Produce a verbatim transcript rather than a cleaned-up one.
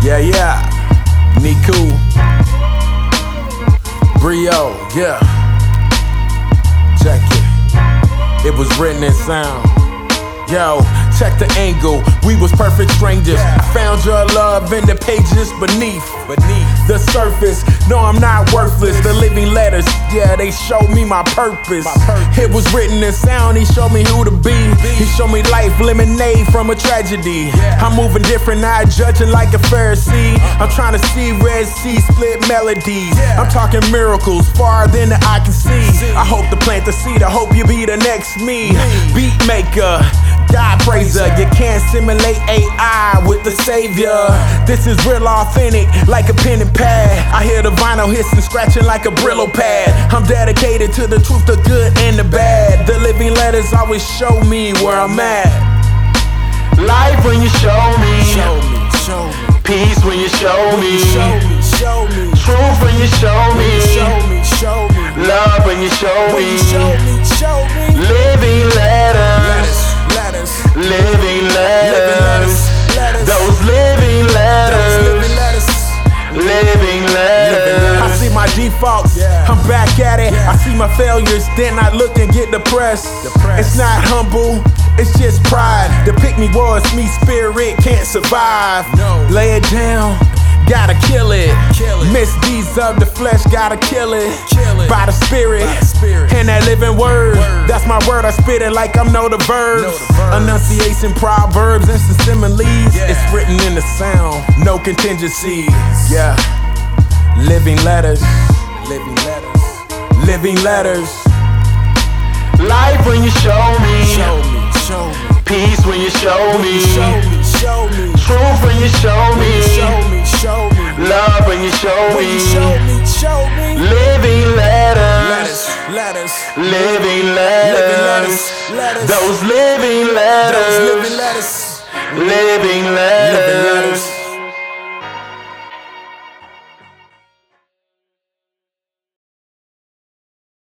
Yeah, yeah. Niku. Brio, yeah. Check it. It was written in sound. Yo, check the angle. We was perfect strangers. I found your love in the pages beneath. Beneath the surface. No, I'm not worthless. The living letters, yeah, they showed me my purpose. My purpose. It was written in sound. He showed me who to be. He showed me life, lemonade from a tragedy. Yeah. I'm moving different, not judging like a Pharisee. Uh-huh. I'm trying to see Red Sea split melodies. Yeah. I'm talking miracles far than the eye can see. see. I hope to plant the seed. I hope you be the next me. me. Beat maker. God praiser, you can't simulate A I with the savior. This is real authentic, like a pen and pad. I hear the vinyl hissing, scratching like a Brillo pad. I'm dedicated to the truth, the good and the bad. The living letters always show me where I'm at. Life when you show me, show me, show me. Peace when you show me, show me, show me. Truth when you show me, show me, show me. Love when you show me, show me, show me. Living letters. Living letters, those living letters, living letters. I see my defaults, I'm back at it. I see my failures, then I look and get depressed. It's not humble, it's just pride. The pick me was me, spirit can't survive. Lay it down. Gotta kill it. kill it. Misdeeds of the flesh, gotta kill it. Kill it. By the spirit. By the spirit. And that living word. word. That's my word, I spit it like I'm know the verbs. Know the verbs. Enunciation, proverbs, and similes. Yeah. It's written in the sound, no contingencies. Yeah. Living letters. Living letters. Living letters. Life when you show me. Show me, show me. Peace when you show me. Show me, show me. Truth when you show me. Show me, show me. Love when you show me. Show me, show me. Living letters. Letters. Living letters. Those living letters. Those living letters. Living letters.